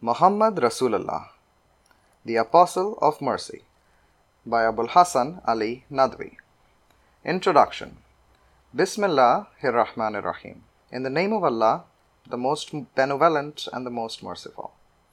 Muhammad Rasulullah, the Apostle of Mercy, by Abul Hasan Ali Nadwi. Introduction. Bismillahir-Rahmanir-Rahim. In the name of Allah, the most benevolent and the most merciful.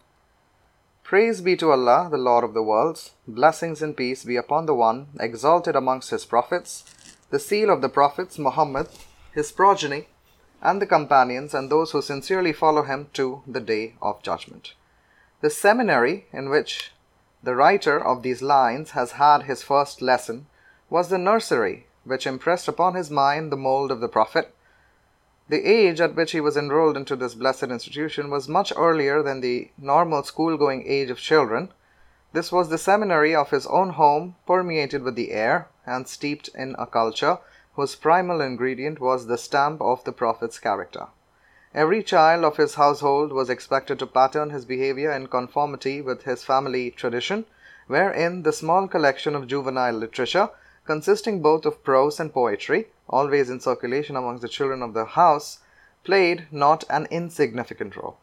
Praise be to Allah, the Lord of the worlds. Blessings and peace be upon the One, exalted amongst His prophets, the seal of the prophets, Muhammad, his progeny, and the companions, and those who sincerely follow him to the day of judgment. The seminary in which the writer of these lines has had his first lesson was the nursery which impressed upon his mind the mold of the Prophet. The age at which he was enrolled into this blessed institution was much earlier than the normal school-going age of children. This was the seminary of his own home, permeated with the air and steeped in a culture whose primal ingredient was the stamp of the Prophet's character. Every child of his household was expected to pattern his behavior in conformity with his family tradition, wherein the small collection of juvenile literature, consisting both of prose and poetry, always in circulation amongst the children of the house, played not an insignificant role.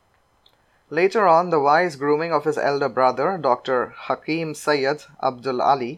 Later on, the wise grooming of his elder brother, Dr. Hakim Sayyid Abdul Ali,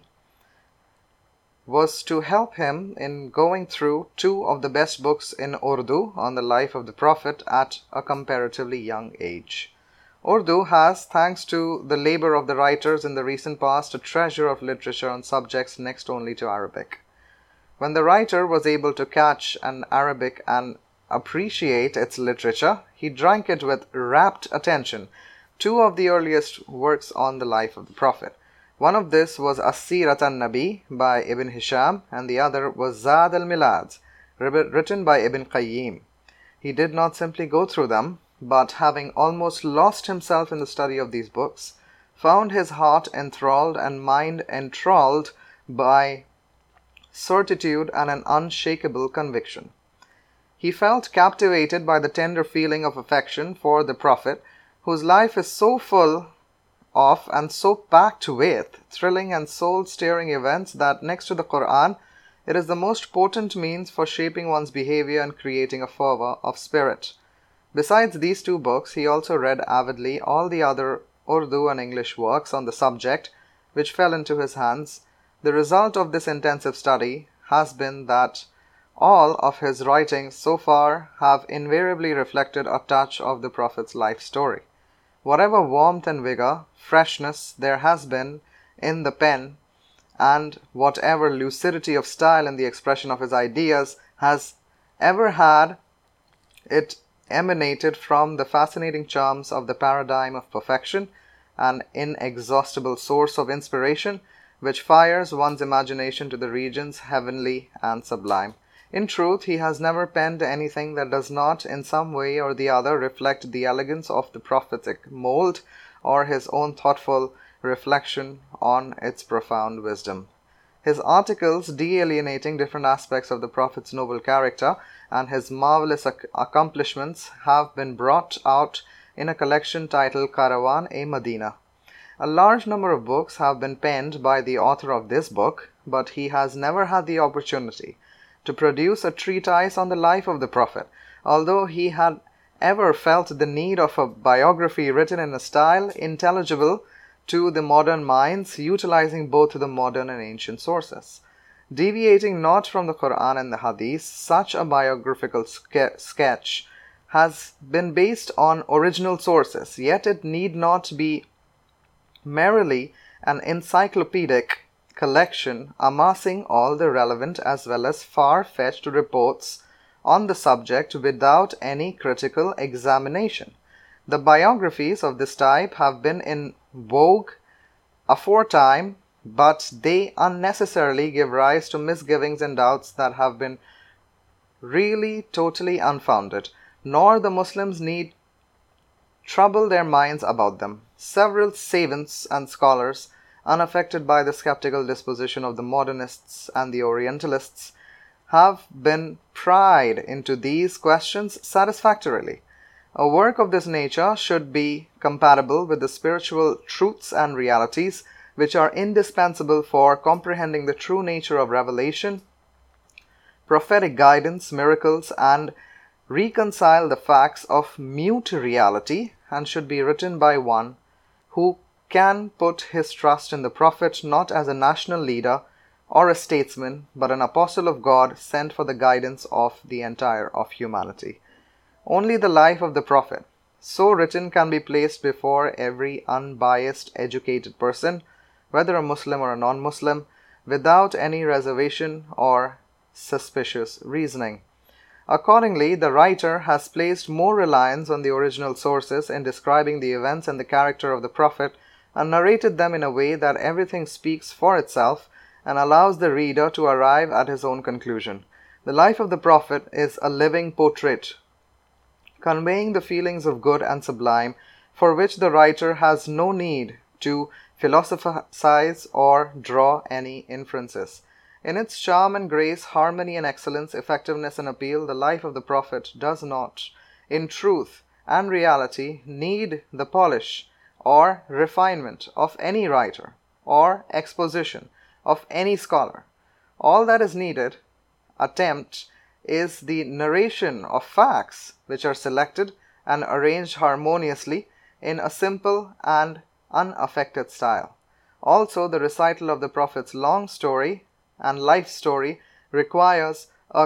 was to help him in going through two of the best books in Urdu on the life of the Prophet at a comparatively young age. Urdu has, thanks to the labor of the writers in the recent past, a treasure of literature on subjects next only to Arabic. When the writer was able to catch an Arabic and appreciate its literature, he drank it with rapt attention. Two of the earliest works on the life of the Prophet. One of this was As-Sirat an-Nabi by Ibn Hisham, and the other was Zad al-Milad, written by Ibn Qayyim. He did not simply go through them, but having almost lost himself in the study of these books, found his heart enthralled and mind enthralled by certitude and an unshakable conviction. He felt captivated by the tender feeling of affection for the Prophet, whose life is so full of and so packed with thrilling and soul-stirring events that next to the Quran, it is the most potent means for shaping one's behavior and creating a fervor of spirit. Besides these two books, he also read avidly all the other Urdu and English works on the subject which fell into his hands. The result of this intensive study has been that all of his writings so far have invariably reflected a touch of the Prophet's life story. Whatever warmth and vigor, freshness there has been in the pen, and whatever lucidity of style in the expression of his ideas has ever had, it emanated from the fascinating charms of the paradigm of perfection, an inexhaustible source of inspiration which fires one's imagination to the regions heavenly and sublime. In truth, he has never penned anything that does not in some way or the other reflect the elegance of the prophetic mold or his own thoughtful reflection on its profound wisdom. His articles delineating different aspects of the Prophet's noble character and his marvelous accomplishments have been brought out in a collection titled Karawan-e-Madina. A large number of books have been penned by the author of this book, but he has never had the opportunity to produce a treatise on the life of the Prophet, although he had ever felt the need of a biography written in a style intelligible to the modern minds, utilizing both the modern and ancient sources. Deviating not from the Quran and the Hadith, such a biographical sketch has been based on original sources, yet it need not be merely an encyclopedic collection amassing all the relevant as well as far-fetched reports on the subject without any critical examination. The biographies of this type have been in vogue aforetime, but they unnecessarily give rise to misgivings and doubts that have been really totally unfounded, nor the Muslims need trouble their minds about them. Several savants and scholars, unaffected by the skeptical disposition of the modernists and the Orientalists, have been pried into these questions satisfactorily. A work of this nature should be compatible with the spiritual truths and realities which are indispensable for comprehending the true nature of revelation, prophetic guidance, miracles, and reconcile the facts of mute reality and should be written by one who can put his trust in the Prophet not as a national leader or a statesman, but an apostle of God sent for the guidance of the entire of humanity. Only the life of the Prophet, so written, can be placed before every unbiased, educated person, whether a Muslim or a non-Muslim, without any reservation or suspicious reasoning. Accordingly, the writer has placed more reliance on the original sources in describing the events and the character of the Prophet, and narrated them in a way that everything speaks for itself and allows the reader to arrive at his own conclusion. The life of the Prophet is a living portrait, conveying the feelings of good and sublime, for which the writer has no need to philosophize or draw any inferences. In its charm and grace, harmony and excellence, effectiveness and appeal, the life of the Prophet does not, in truth and reality, need the polish or refinement of any writer or exposition of any scholar. All that is needed attempt is the narration of facts which are selected and arranged harmoniously in a simple and unaffected style. Also, the recital of the Prophet's long story and life story requires a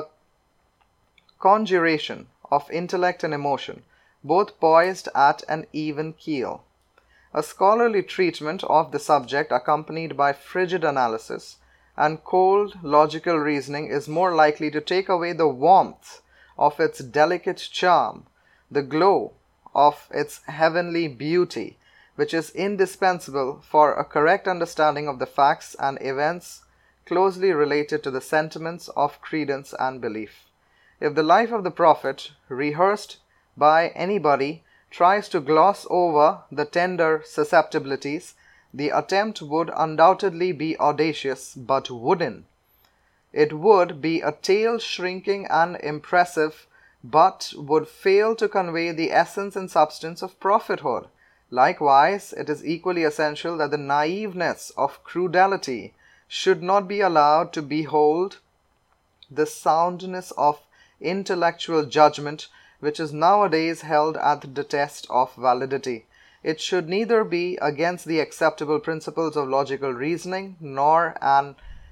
conjuration of intellect and emotion, both poised at an even keel. A scholarly treatment of the subject accompanied by frigid analysis and cold logical reasoning is more likely to take away the warmth of its delicate charm, the glow of its heavenly beauty, which is indispensable for a correct understanding of the facts and events closely related to the sentiments of credence and belief. If the life of the Prophet, rehearsed by anybody, tries to gloss over the tender susceptibilities, the attempt would undoubtedly be audacious but wooden. It would be a tale shrinking and impressive, but would fail to convey the essence and substance of prophethood. Likewise, it is equally essential that the naiveness of credulity should not be allowed to behold the soundness of intellectual judgment, which is nowadays held at the test of validity. It should neither be against the acceptable principles of logical reasoning, nor an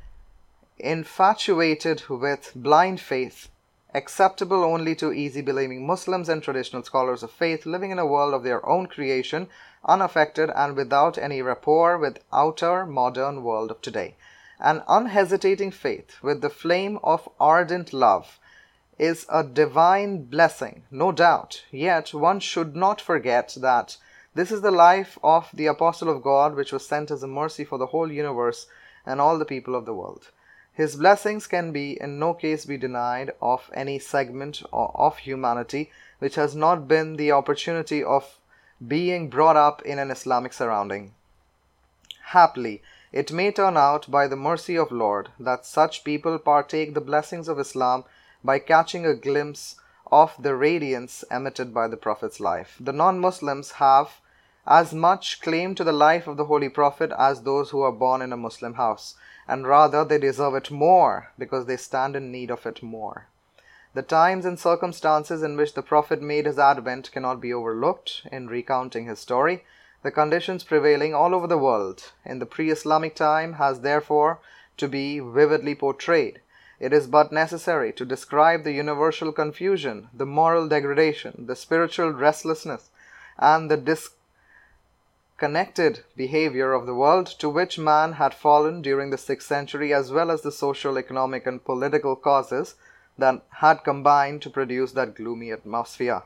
infatuated with blind faith, acceptable only to easy-believing Muslims and traditional scholars of faith living in a world of their own creation, unaffected and without any rapport with outer modern world of today. An unhesitating faith with the flame of ardent love is a divine blessing, no doubt, yet one should not forget that this is the life of the Apostle of God, which was sent as a mercy for the whole universe and all the people of the world. His blessings can in no case be denied of any segment of humanity which has not been the opportunity of being brought up in an Islamic surrounding. Haply, it may turn out by the mercy of Lord that such people partake the blessings of Islam by catching a glimpse of the radiance emitted by the Prophet's life. The non-Muslims have as much claim to the life of the Holy Prophet as those who are born in a Muslim house, and rather they deserve it more because they stand in need of it more. The times and circumstances in which the Prophet made his advent cannot be overlooked in recounting his story. The conditions prevailing all over the world in the pre-Islamic time has therefore to be vividly portrayed. It is but necessary to describe the universal confusion, the moral degradation, the spiritual restlessness, and the disconnected behavior of the world to which man had fallen during the 6th century, as well as the social, economic, and political causes that had combined to produce that gloomy atmosphere.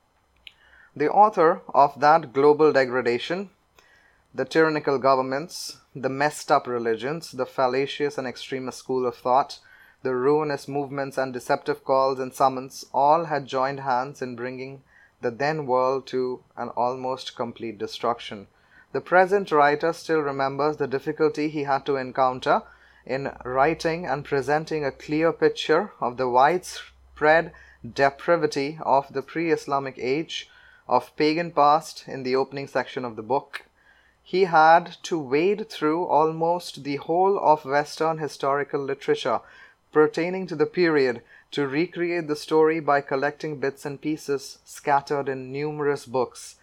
The author of that global degradation, the tyrannical governments, the messed up religions, the fallacious and extremist school of thought, the ruinous movements and deceptive calls and summons, all had joined hands in bringing the then world to an almost complete destruction. The present writer still remembers the difficulty he had to encounter in writing and presenting a clear picture of the widespread depravity of the pre-Islamic age of pagan past in the opening section of the book. He had to wade through almost the whole of Western historical literature pertaining to the period to recreate the story by collecting bits and pieces scattered in numerous books.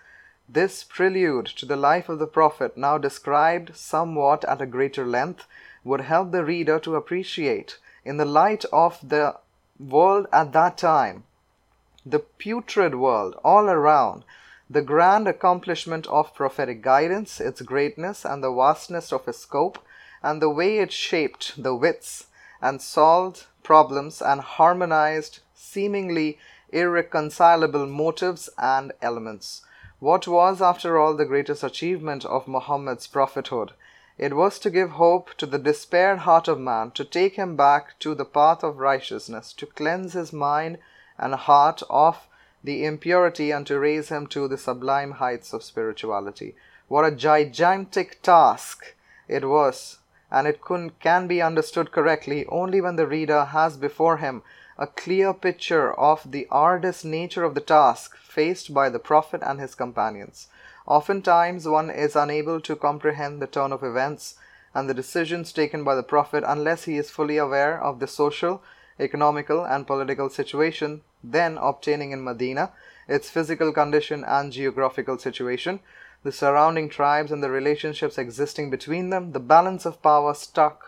This prelude to the life of the Prophet, now described somewhat at a greater length, would help the reader to appreciate, in the light of the world at that time, the putrid world all around, the grand accomplishment of prophetic guidance, its greatness and the vastness of its scope, and the way it shaped the wits and solved problems and harmonized seemingly irreconcilable motives and elements. What was, after all, the greatest achievement of Muhammad's prophethood? It was to give hope to the despaired heart of man, to take him back to the path of righteousness, to cleanse his mind and heart of the impurity, and to raise him to the sublime heights of spirituality. What a gigantic task it was, and it can be understood correctly only when the reader has before him a clear picture of the arduous nature of the task faced by the Prophet and his companions. Oftentimes one is unable to comprehend the turn of events and the decisions taken by the Prophet unless he is fully aware of the social, economical and political situation then obtaining in Medina, its physical condition and geographical situation, the surrounding tribes and the relationships existing between them, the balance of power struck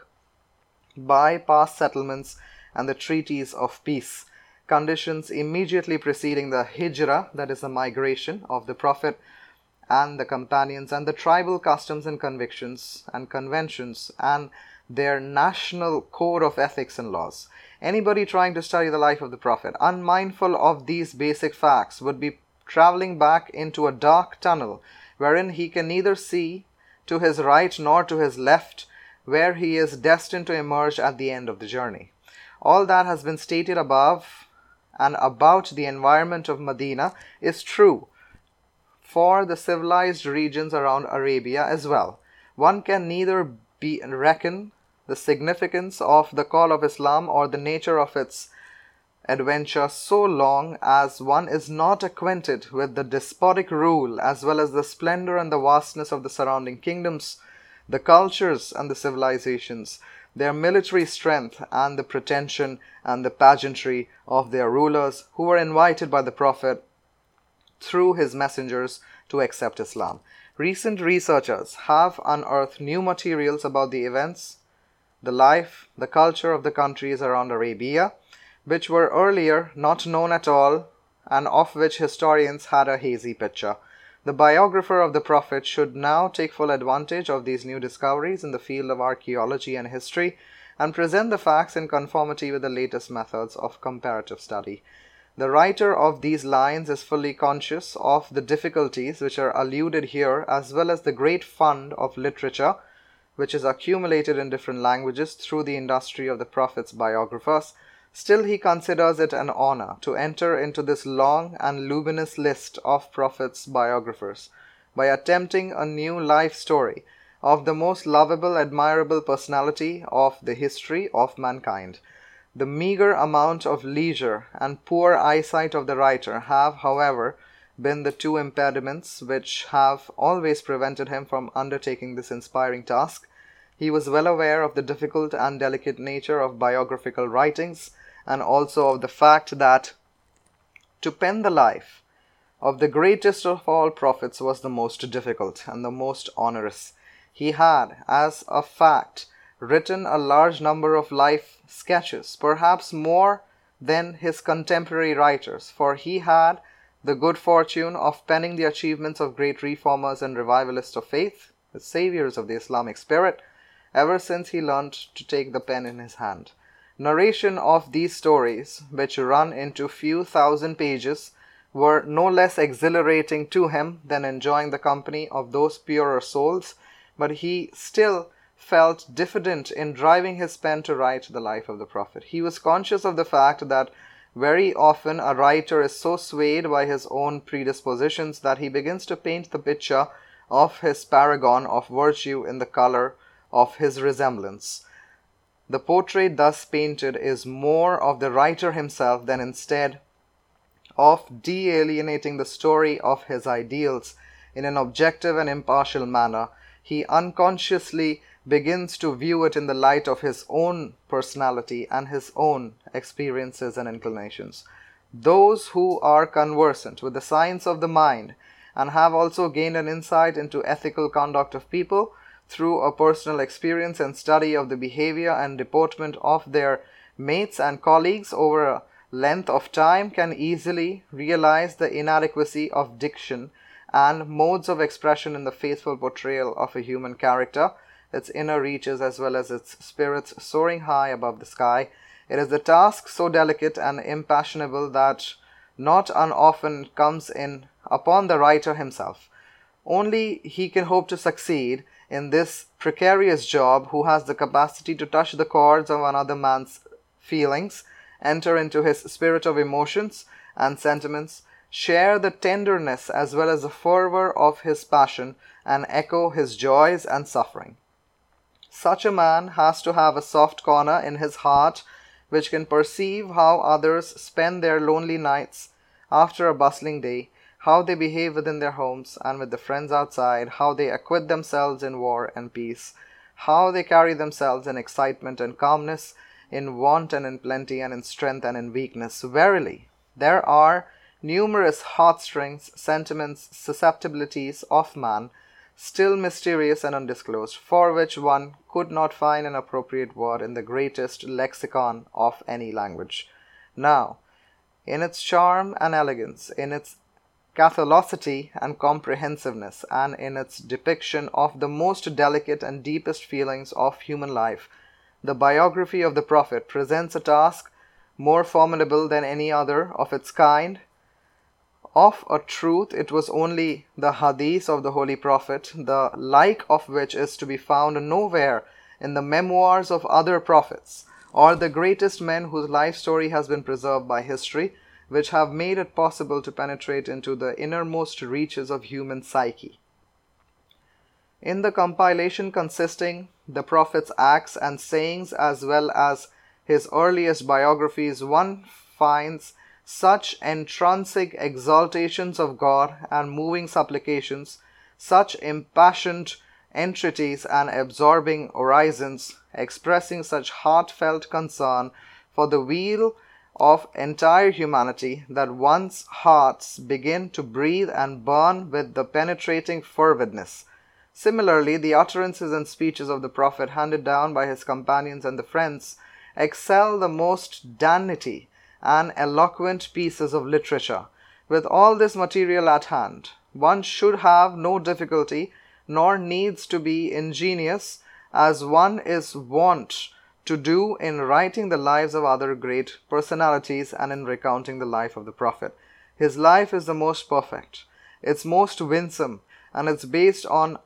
by past settlements and the treaties of peace, conditions immediately preceding the hijrah, that is the migration of the Prophet and the companions, and the tribal customs and convictions and conventions and their national code of ethics and laws. Anybody trying to study the life of the Prophet, unmindful of these basic facts, would be traveling back into a dark tunnel wherein he can neither see to his right nor to his left, where he is destined to emerge at the end of the journey. All that has been stated above and about the environment of Medina is true for the civilized regions around Arabia as well. One can neither reckon the significance of the call of Islam or the nature of its adventure so long as one is not acquainted with the despotic rule as well as the splendor and the vastness of the surrounding kingdoms, the cultures and the civilizations, their military strength and the pretension and the pageantry of their rulers who were invited by the Prophet through his messengers to accept Islam. Recent researchers have unearthed new materials about the events, the life, the culture of the countries around Arabia, which were earlier not known at all and of which historians had a hazy picture. The biographer of the Prophet should now take full advantage of these new discoveries in the field of archaeology and history and present the facts in conformity with the latest methods of comparative study. The writer of these lines is fully conscious of the difficulties which are alluded here, as well as the great fund of literature which is accumulated in different languages through the industry of the Prophet's biographers. Still he considers it an honor to enter into this long and luminous list of Prophet's biographers by attempting a new life story of the most lovable, admirable personality of the history of mankind. The meager amount of leisure and poor eyesight of the writer have, however, been the two impediments which have always prevented him from undertaking this inspiring task. He was well aware of the difficult and delicate nature of biographical writings, and also of the fact that to pen the life of the greatest of all prophets was the most difficult and the most onerous. He had, as a fact, written a large number of life sketches, perhaps more than his contemporary writers, for he had the good fortune of penning the achievements of great reformers and revivalists of faith, the saviors of the Islamic spirit, ever since he learnt to take the pen in his hand. Narration of these stories, which run into few thousand pages, were no less exhilarating to him than enjoying the company of those purer souls, but he still felt diffident in driving his pen to write the life of the Prophet. He was conscious of the fact that very often a writer is so swayed by his own predispositions that he begins to paint the picture of his paragon of virtue in the color of his resemblance. The portrait thus painted is more of the writer himself than instead of de-alienating the story of his ideals in an objective and impartial manner, he unconsciously begins to view it in the light of his own personality and his own experiences and inclinations. Those who are conversant with the science of the mind and have also gained an insight into ethical conduct of people through a personal experience and study of the behavior and deportment of their mates and colleagues over a length of time, can easily realize the inadequacy of diction and modes of expression in the faithful portrayal of a human character, its inner reaches as well as its spirits soaring high above the sky. It is a task so delicate and impassionable that not unoften comes in upon the writer himself. Only he can hope to succeed in this precarious job who has the capacity to touch the chords of another man's feelings, enter into his spirit of emotions and sentiments, share the tenderness as well as the fervor of his passion, and echo his joys and suffering. Such a man has to have a soft corner in his heart which can perceive how others spend their lonely nights after a bustling day, how they behave within their homes and with the friends outside, how they acquit themselves in war and peace, how they carry themselves in excitement and calmness, in want and in plenty, and in strength and in weakness. Verily, there are numerous heartstrings, sentiments, susceptibilities of man, still mysterious and undisclosed, for which one could not find an appropriate word in the greatest lexicon of any language. Now, in its charm and elegance, in its catholicity and comprehensiveness, and in its depiction of the most delicate and deepest feelings of human life, the biography of the Prophet presents a task more formidable than any other of its kind. Of a truth, it was only the Hadith of the Holy Prophet, the like of which is to be found nowhere in the memoirs of other prophets, or the greatest men whose life story has been preserved by history, which have made it possible to penetrate into the innermost reaches of human psyche. In the compilation consisting the Prophet's acts and sayings as well as his earliest biographies, one finds such entrancing exaltations of God and moving supplications, such impassioned entreaties and absorbing orisons, expressing such heartfelt concern for the weal of entire humanity, that one's hearts begin to breathe and burn with the penetrating fervidness. Similarly, the utterances and speeches of the Prophet handed down by his companions and the friends excel the most dainty and eloquent pieces of literature. With all this material at hand, one should have no difficulty nor needs to be ingenious, as one is wont to do in writing the lives of other great personalities and in recounting the life of the Prophet. His life is the most perfect, it's most winsome, and it's based on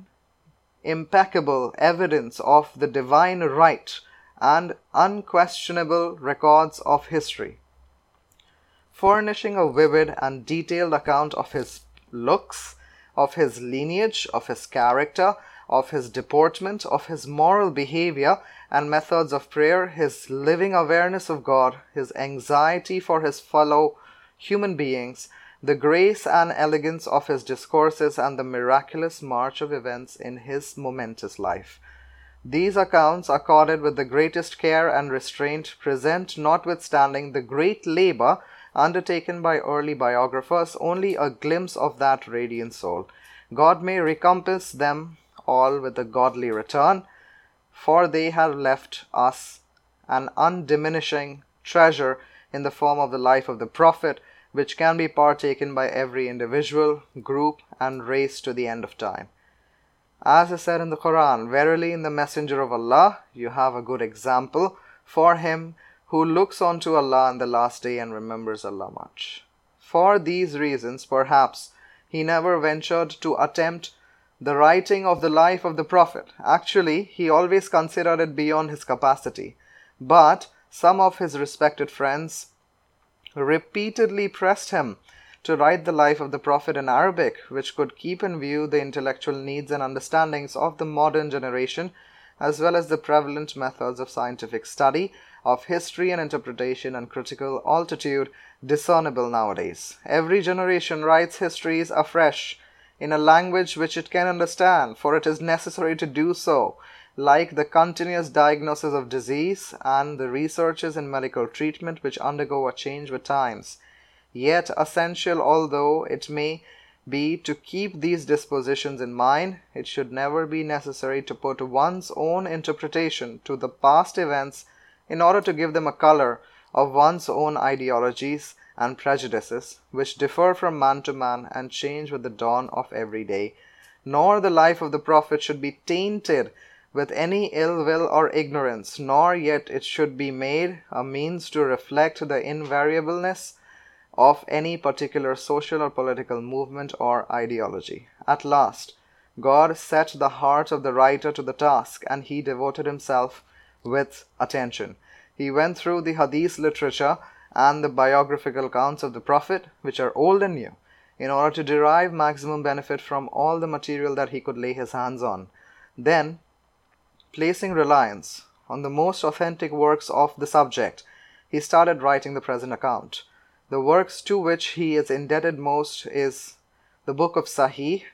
impeccable evidence of the divine right and unquestionable records of history, furnishing a vivid and detailed account of his looks, of his lineage, of his character, of his deportment, of his moral behavior and methods of prayer, his living awareness of God, his anxiety for his fellow human beings, the grace and elegance of his discourses, and the miraculous march of events in his momentous life. These accounts, accorded with the greatest care and restraint, present, notwithstanding the great labor undertaken by early biographers, only a glimpse of that radiant soul. God may recompense them all with a godly return, for they have left us an undiminishing treasure in the form of the life of the Prophet, which can be partaken by every individual, group, and race to the end of time. As is said in the Quran, verily in the Messenger of Allah you have a good example for him who looks unto Allah in the last day and remembers Allah much. For these reasons, perhaps, he never ventured to attempt the writing of the life of the Prophet. Actually, he always considered it beyond his capacity. But some of his respected friends repeatedly pressed him to write the life of the Prophet in Arabic, which could keep in view the intellectual needs and understandings of the modern generation, as well as the prevalent methods of scientific study, of history and interpretation, and critical altitude discernible nowadays. Every generation writes histories afresh in a language which it can understand, for it is necessary to do so, like the continuous diagnosis of disease and the researches in medical treatment which undergo a change with times. Yet, essential although it may be to keep these dispositions in mind. It should never be necessary to put one's own interpretation to the past events in order to give them a color of one's own ideologies and prejudices, which differ from man to man and change with the dawn of every day. Nor the life of the Prophet should be tainted with any ill will or ignorance, nor yet it should be made a means to reflect the invariableness of any particular social or political movement or ideology. At last, God set the heart of the writer to the task, and he devoted himself with attention. He went through the hadith literature and the biographical accounts of the Prophet, which are old and new, in order to derive maximum benefit from all the material that he could lay his hands on. Then, placing reliance on the most authentic works of the subject, he started writing the present account. The works to which he is indebted most is the book of Sahih,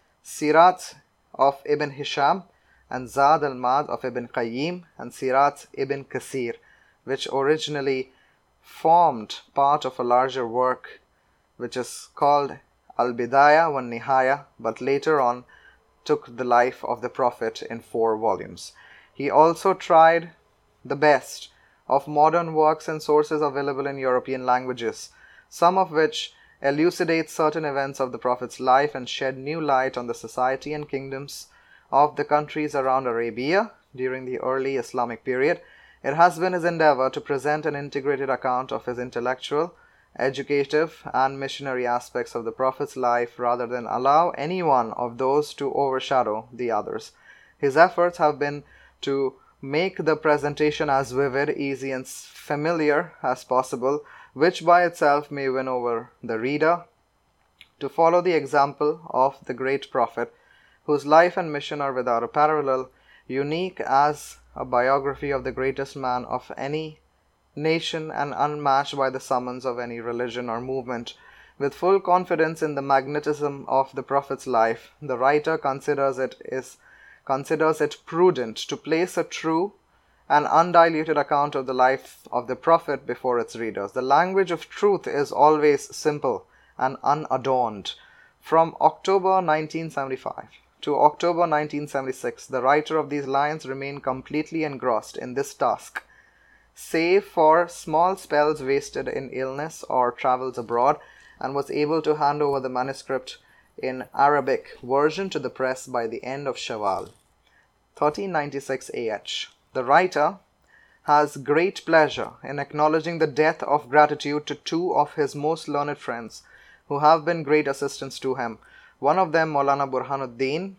Sirat of Ibn Hisham, and Zad al-Ma'ad of Ibn Qayyim, and Sirat Ibn Kasir, which originally formed part of a larger work which is called Al-Bidayah wa Nihaya, but later on took the life of the Prophet in 4 volumes. He also tried the best of modern works and sources available in European languages, some of which elucidate certain events of the Prophet's life and shed new light on the society and kingdoms of the countries around Arabia during the early Islamic period. It has been his endeavor to present an integrated account of his intellectual, educative, and missionary aspects of the Prophet's life rather than allow any one of those to overshadow the others. His efforts have been to make the presentation as vivid, easy, and familiar as possible, which by itself may win over the reader to follow the example of the great Prophet, whose life and mission are without a parallel, unique as a biography of the greatest man of any nation and unmatched by the summons of any religion or movement. With full confidence in the magnetism of the Prophet's life, the writer considers it prudent to place a true and undiluted account of the life of the Prophet before its readers. The language of truth is always simple and unadorned. From October 1975 to October 1976, the writer of these lines remained completely engrossed in this task, save for small spells wasted in illness or travels abroad, and was able to hand over the manuscript in Arabic version to the press by the end of Shawwal, 1396 AH. The writer has great pleasure in acknowledging the debt of gratitude to 2 of his most learned friends who have been great assistants to him. One of them, Maulana Burhanuddin,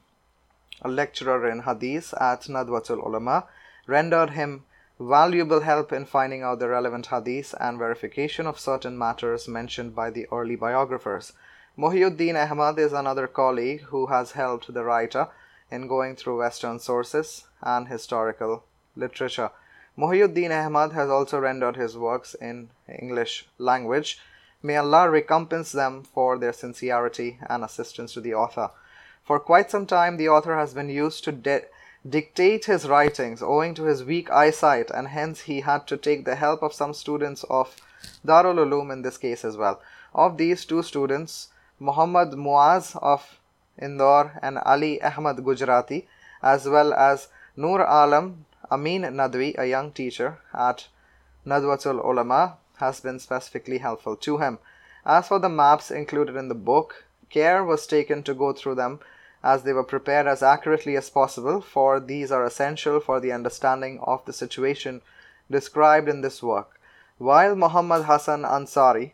a lecturer in Hadith at Nadwatul Ulama, rendered him valuable help in finding out the relevant Hadith and verification of certain matters mentioned by the early biographers. Muhyiddin Ahmad is another colleague who has helped the writer in going through Western sources and historical literature. Muhyiddin Ahmad has also rendered his works in English language. May Allah recompense them for their sincerity and assistance to the author. For quite some time, the author has been used to dictate his writings owing to his weak eyesight, and hence he had to take the help of some students of Darul Uloom in this case as well. Of these 2 students, Muhammad Muaz of Indore and Ali Ahmad Gujarati, as well as Nur Alam Amin Nadwi, a young teacher at Nadwatul Ulama, has been specifically helpful to him. As for the maps included in the book, care was taken to go through them as they were prepared as accurately as possible, for these are essential for the understanding of the situation described in this work. While Muhammad Hassan Ansari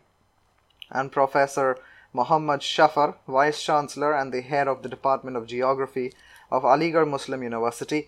and Professor Muhammad Shafar, Vice Chancellor and the head of the Department of Geography of Aligarh Muslim University,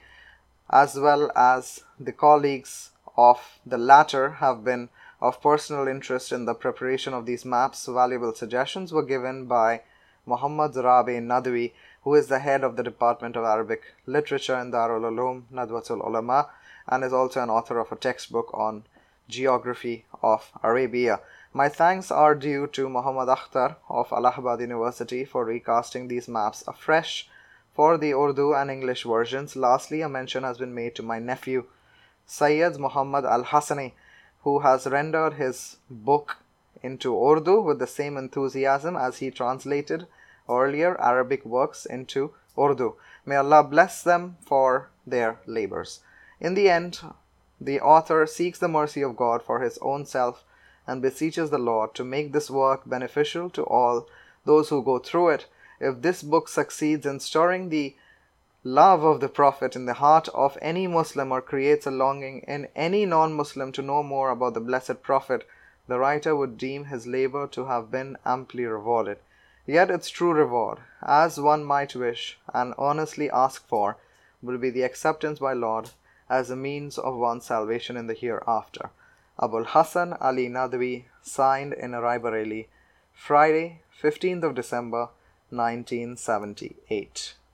as well as the colleagues of the latter, have been of personal interest in the preparation of these maps, valuable suggestions were given by Muhammad Rabi Nadwi, who is the head of the Department of Arabic Literature in Darul Uloom, Nadwatul Ulama, and is also an author of a textbook on geography of Arabia. My thanks are due to Muhammad Akhtar of Allahabad University for recasting these maps afresh for the Urdu and English versions. Lastly, a mention has been made to my nephew, Sayyid Muhammad Al-Hassani, who has rendered his book into Urdu with the same enthusiasm as he translated earlier Arabic works into Urdu. May Allah bless them for their labors. In the end, the author seeks the mercy of God for his own self and beseeches the Lord to make this work beneficial to all those who go through it. If this book succeeds in stirring the love of the Prophet in the heart of any Muslim or creates a longing in any non-Muslim to know more about the blessed Prophet, the writer would deem his labor to have been amply rewarded. Yet its true reward, as one might wish and earnestly ask for, will be the acceptance by Lord as a means of one's salvation in the hereafter. Abul Hasan Ali Nadwi, signed in Raebareli, Friday, 15th of December, 1978.